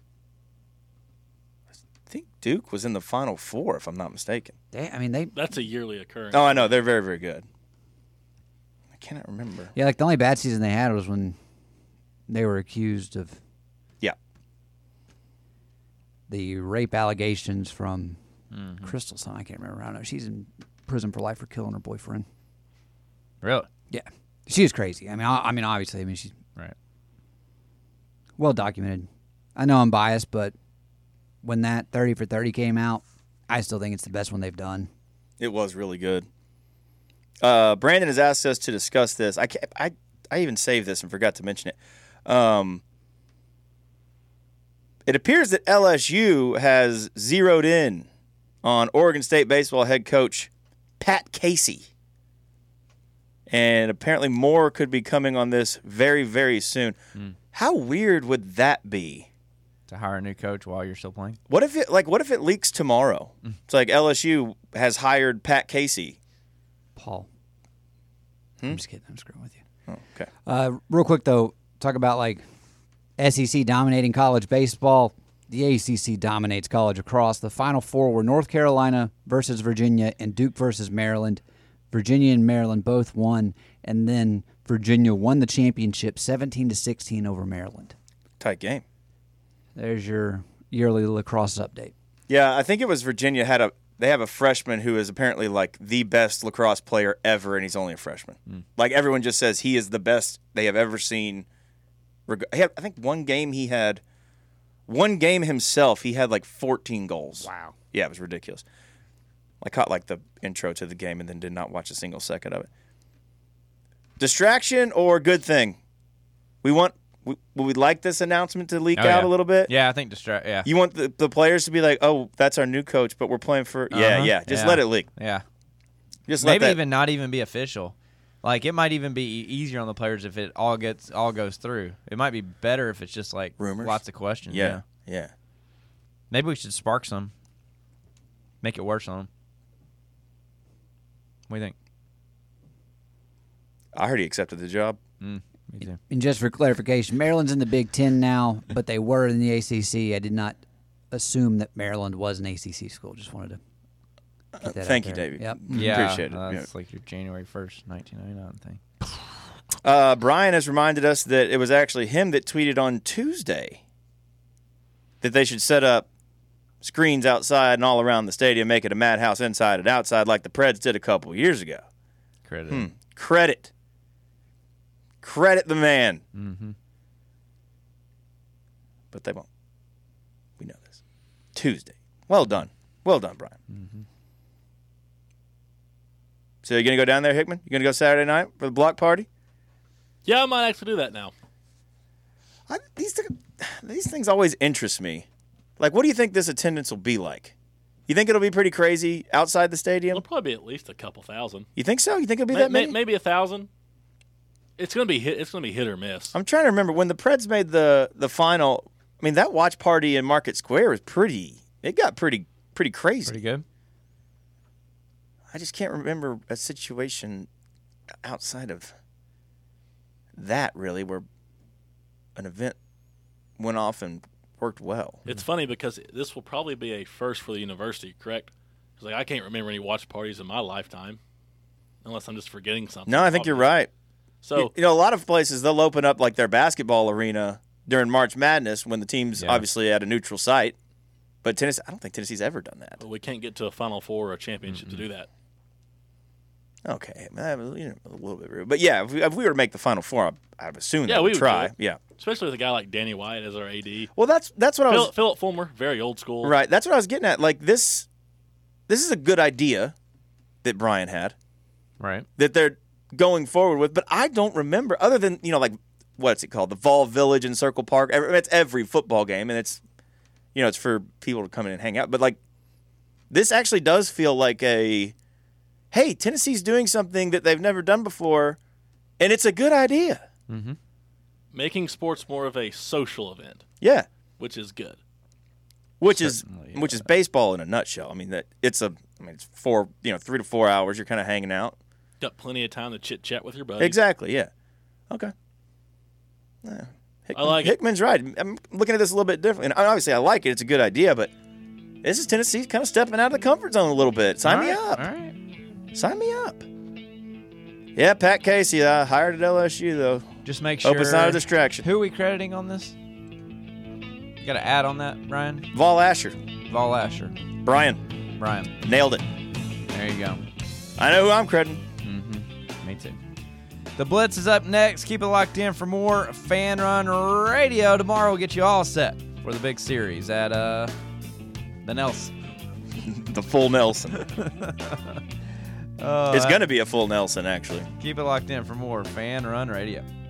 D: I think Duke was in the Final Four, if I'm not mistaken.
E: They, I mean, they.
F: That's a yearly occurrence.
D: Oh, I know. They're very, very good. I cannot remember.
E: Yeah, like the only bad season they had was when they were accused of
D: Yeah.
E: the rape allegations from
C: Mm-hmm.
E: Crystal. Son, I can't remember. I don't know. She's in prison for life for killing her boyfriend.
C: Really?
E: Yeah, she was crazy. I mean, I, I mean, obviously, I mean, she's
C: Right.
E: well documented. I know I'm biased, but when that thirty for thirty came out, I still think it's the best one they've done.
D: It was really good. Uh, Brandon has asked us to discuss this. I, can't, I I even saved this and forgot to mention it. Um, it appears that L S U has zeroed in on Oregon State baseball head coach Pat Casey. And apparently more could be coming on this very, very soon.
C: Mm.
D: How weird would that be?
C: To hire a new coach while you're still playing?
D: What if it like what if it leaks tomorrow?
C: Mm.
D: It's like L S U has hired Pat Casey.
E: Paul.
D: Hmm?
E: I'm just kidding. I'm screwing with you.
D: Oh, okay.
E: Uh, real quick, though, talk about like S E C dominating college baseball. The A C C dominates college across. The Final Four were North Carolina versus Virginia and Duke versus Maryland. Virginia and Maryland both won, and then Virginia won the championship seventeen to sixteen over Maryland.
D: Tight game.
E: There's your yearly lacrosse update.
D: Yeah, I think it was Virginia had a they have a freshman who is apparently like the best lacrosse player ever, and he's only a freshman.
C: Mm.
D: Like everyone just says he is the best they have ever seen. Reg- he had, I think one game he had, one game himself he had like fourteen goals.
C: Wow.
D: Yeah, it was ridiculous. I caught like the intro to the game and then did not watch a single second of it. Distraction or good thing? We want. We, would we like this announcement to leak
C: Oh,
D: out
C: yeah.
D: a little bit?
C: Yeah, I think distract. Yeah.
D: You want the, the players to be like, oh, that's our new coach, but we're playing for. Yeah,
C: Uh-huh.
D: yeah. Just
C: Yeah.
D: let it leak.
C: Yeah.
D: Just let
C: Maybe
D: that.
C: even not even be official. Like it might even be e- easier on the players if it all gets all goes through. It might be better if it's just like
D: Rumors?
C: lots of questions.
D: Yeah, yeah.
C: Maybe we should spark some. Make it worse on them. What do you think?
D: I heard he accepted the job.
C: Mm, me too.
E: And just for clarification, Maryland's in the Big Ten now, but they were in the A C C. I did not assume that Maryland was an A C C school. Just wanted to get that out
D: Thank you,
E: there.
D: David.
E: Yep.
C: Yeah,
D: Appreciate it.
C: uh,
D: Yeah.
C: That's like your January first, nineteen ninety-nine thing.
D: Uh, Brian has reminded us that it was actually him that tweeted on Tuesday that they should set up screens outside and all around the stadium, make it a madhouse inside and outside like the Preds did a couple of years ago.
C: Credit.
D: Hmm. Credit. Credit the man.
C: Mm-hmm.
D: But they won't. We know this. Tuesday. Well done. Well done, Brian.
C: Mm-hmm.
D: So you're going to go down there, Hickman? You're going to go Saturday night for the block party?
F: Yeah, I might actually do that now.
D: I, these, th- these things always interest me. Like, what do you think this attendance will be like? You think it'll be pretty crazy outside the stadium?
F: It'll probably be at least a couple thousand.
D: You think so? You think it'll be
F: May-
D: that
F: may-
D: many?
F: maybe a thousand. It's gonna be hit. It's gonna be hit or miss.
D: I'm trying to remember when the Preds made the the final. I mean, that watch party in Market Square was pretty. It got pretty pretty crazy.
C: Pretty good.
D: I just can't remember a situation outside of that really where an event went off and worked well.
F: It's funny because this will probably be a first for the university, correct? Because like I can't remember any watch parties in my lifetime, unless I'm just forgetting something.
D: No, I think you're right.
F: So
D: You, you know, a lot of places they'll open up like their basketball arena during March Madness when the team's
C: Yeah.
D: obviously at a neutral site. But Tennessee, I don't think Tennessee's ever done that.
F: but we can't get to a Final Four or a championship to do that.
D: Okay, uh, you know, a little bit rude, but yeah, if we, if we were to make the Final Four, I, I'd assume
F: Yeah,
D: they
F: we
D: would
F: would
D: try.
F: do it.
D: Yeah.
F: Especially with a guy like Danny White as our A D.
D: Well, that's that's what I was
F: Phil, Philip Fulmer, very old school.
D: right. That's what I was getting at. Like this, this is a good idea that Brian had
C: Right.
D: that they're going forward with, but I don't remember other than you know like what's it called, the Vol Village in Circle Park. Every, it's every football game, and it's you know it's for people to come in and hang out. But like this actually does feel like a hey, Tennessee's doing something that they've never done before, and it's a good idea.
C: Mm-hmm.
F: Making sports more of a social event,
D: Yeah.
F: which is good.
D: Which is
C: Certainly,
D: which is baseball in a nutshell. I mean that it's a I mean it's four you know three to four hours. You're kind of hanging out.
F: Got plenty of time to chit chat with your buddies.
D: Exactly. Yeah. Okay. Yeah. Hickman,
F: I like it.
D: Hickman's right. I'm looking at this a little bit differently. And obviously, I like it. It's a good idea, but this is Tennessee kind of stepping out of the comfort zone a little bit. Sign me up.
C: All right.
D: Sign me up. Yeah, Pat Casey. I hired at L S U though.
C: Just make sure.
D: Hope it's not a distraction.
C: Who are we crediting on this? You got to add on that, Brian?
D: Vol Asher.
C: Vol Asher.
D: Brian.
C: Brian.
D: Nailed it.
C: There you go.
D: I know who I'm crediting.
C: Mm-hmm. Me too. The Blitz is up next. Keep it locked in for more Fan Run Radio. Tomorrow we'll get you all set for the big series at uh, the Nelson.
D: The full Nelson.
C: Uh,
D: It's going to be a full Nelson, actually.
C: Keep it locked in for more Fan Run Radio.